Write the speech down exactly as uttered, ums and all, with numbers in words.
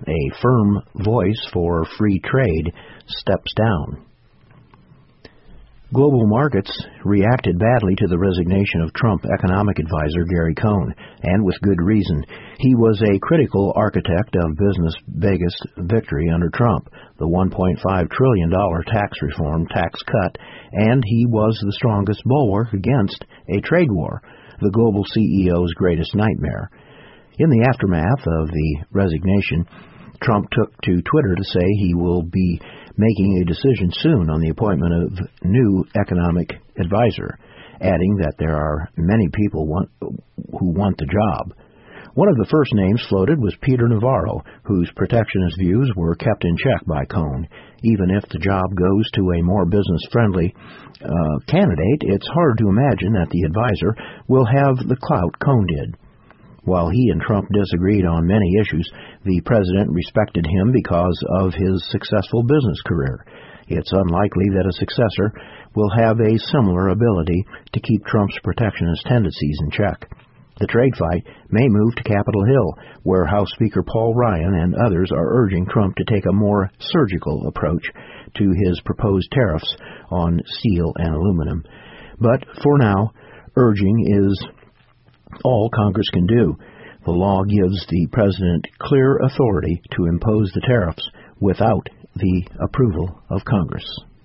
a firm voice for free trade, steps down. Global markets reacted badly to the resignation of Trump economic advisor Gary Cohn, and with good reason. He was a critical architect of business' biggest victory under Trump, the one point five trillion dollars tax reform tax cut, and he was the strongest bulwark against a trade war, the global C E O's greatest nightmare. In the aftermath of the resignation, Trump took to Twitter to say he will be making a decision soon on the appointment of new economic advisor, adding that there are many people want, who want the job. One of the first names floated was Peter Navarro, whose protectionist views were kept in check by Cohn. Even if the job goes to a more business-friendly uh, candidate, it's hard to imagine that the advisor will have the clout Cohn did. While he and Trump disagreed on many issues, the president respected him because of his successful business career. It's unlikely that a successor will have a similar ability to keep Trump's protectionist tendencies in check. The trade fight may move to Capitol Hill, where House Speaker Paul Ryan and others are urging Trump to take a more surgical approach to his proposed tariffs on steel and aluminum. But for now, urging is all Congress can do. The law gives the president clear authority to impose the tariffs without the approval of Congress.